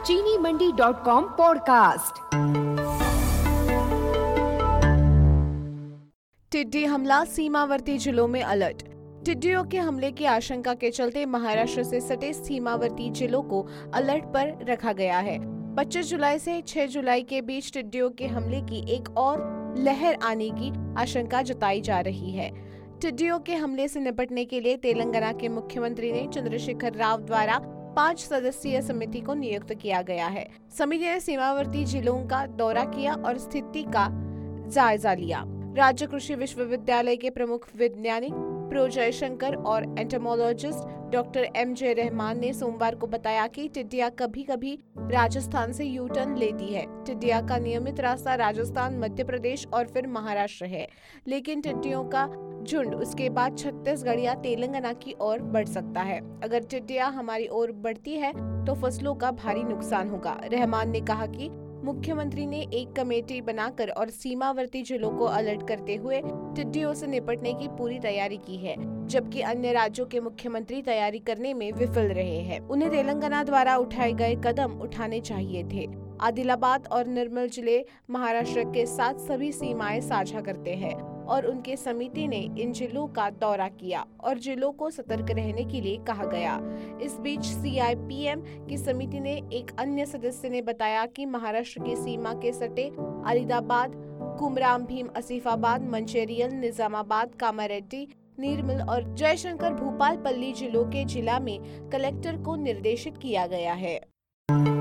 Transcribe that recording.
चीनीमंडी.com podcast. टिड्डी हमला, सीमावर्ती जिलों में अलर्ट। टिड्डियों के हमले की आशंका के चलते महाराष्ट्र से सटे सीमावर्ती जिलों को अलर्ट पर रखा गया है। 25 जुलाई से 6 जुलाई के बीच टिड्डियों के हमले की एक और लहर आने की आशंका जताई जा रही है। टिड्डियों के हमले से निपटने के लिए तेलंगाना के मुख्यमंत्री ने चंद्रशेखर राव द्वारा 5 सदस्यीय समिति को नियुक्त किया गया है। समिति ने सीमावर्ती जिलों का दौरा किया और स्थिति का जायजा लिया। राज्य कृषि विश्वविद्यालय के प्रमुख वैज्ञानिक प्रो जयशंकर और एंटोमोलॉजिस्ट डॉक्टर एम.जे. रहमान ने सोमवार को बताया कि टिड्डियां कभी कभी राजस्थान से यू टर्न लेती है। टिड्डियां का नियमित रास्ता राजस्थान, मध्य प्रदेश और फिर महाराष्ट्र है, लेकिन टिड्डियों का झुंड उसके बाद छत्तीसगढ़ या तेलंगाना की ओर बढ़ सकता है। अगर टिड्डियां हमारी ओर बढ़ती है तो फसलों का भारी नुकसान होगा। रहमान ने कहा कि मुख्यमंत्री ने एक कमेटी बनाकर और सीमावर्ती जिलों को अलर्ट करते हुए टिड्डियों से निपटने की पूरी तैयारी की है, जबकि अन्य राज्यों के मुख्यमंत्री तैयारी करने में विफल रहे हैं। उन्हें तेलंगाना द्वारा उठाए गए कदम उठाने चाहिए थे। आदिलाबाद और निर्मल जिले महाराष्ट्र के साथ सभी सीमाएं साझा करते हैं और उनके समिति ने इन जिलों का दौरा किया और जिलों को सतर्क रहने के लिए कहा गया। इस बीच CIPM की समिति ने एक अन्य सदस्य ने बताया कि महाराष्ट्र की सीमा के सटे अलीदाबाद, कुमराम भीम, आसिफाबाद, मंचेरियल, निजामाबाद, कामारेड्डी, निर्मल और जयशंकर भूपालपल्ली जिलों के जिला में कलेक्टर को निर्देशित किया गया है।